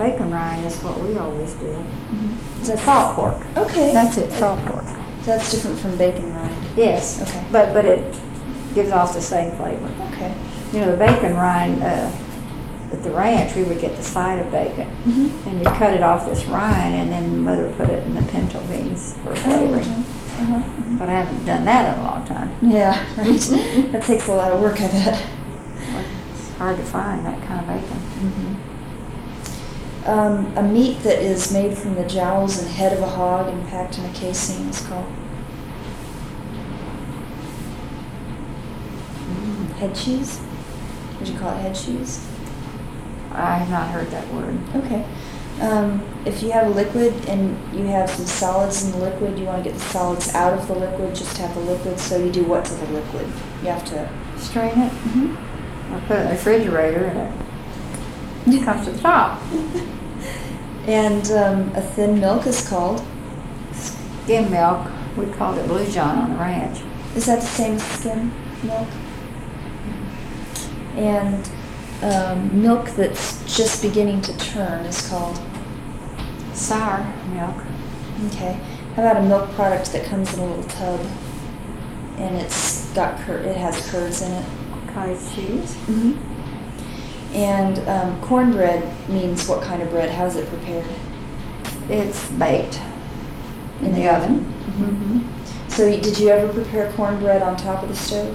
bacon rind is what we always do. Mm-hmm. Is that Salt pork. Okay. That's it, salt pork. That's different from bacon rind. Yes. Okay. But it gives off the same flavor. Okay. You know, the bacon rind, at the ranch, we would get the side of bacon. Mm-hmm. And you cut it off this rind, and then Mother put it in the pinto beans for flavoring. Uh-huh. But I haven't done that in a long time. Yeah, right. That takes a lot of work, I bet. It's hard to find that kind of bacon. Mm-hmm. A meat that is made from the jowls and head of a hog and packed in a casing is called head cheese. Would you call it head cheese? I have not heard that word. Okay. If you have a liquid and you have some solids in the liquid, you want to get the solids out of the liquid, just have the liquid. So you do what to the liquid? You have to Strain it. Mm-hmm. I put it in the refrigerator, and it comes to the top. And a thin milk is called? Skim milk. We called it Blue John on the ranch. Is that the same as skim milk? And milk that's just beginning to turn is called? Sour milk. Okay. How about a milk product that comes in a little tub and it's got it has curds in it? Cottage cheese. Mm-hmm. And cornbread means what kind of bread? How is it prepared? It's baked In the oven? Mm-hmm. So did you ever prepare cornbread on top of the stove?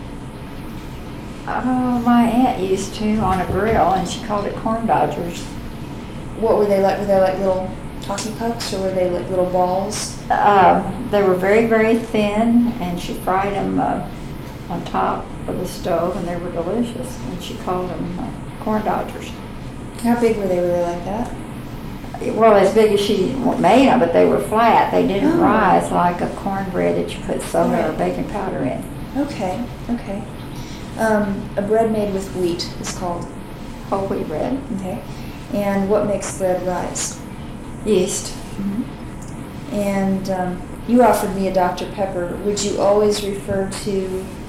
Oh, my aunt used to on a grill, and she called it corn dodgers. What were they like? Were they like little talkie pucks, or were they like little balls? They were very, very thin, and she fried them on top of the stove, and they were delicious. And she called them corn dodgers. How big were they? Were they like that? Well, as big as she made them, but they were flat. They didn't Oh. rise like a cornbread that you put soda or Right. baking powder in. Okay, okay. A bread made with wheat is called? Whole wheat bread. Okay. And what makes bread rise? Yeast. And you offered me a Dr. Pepper. Would you always refer to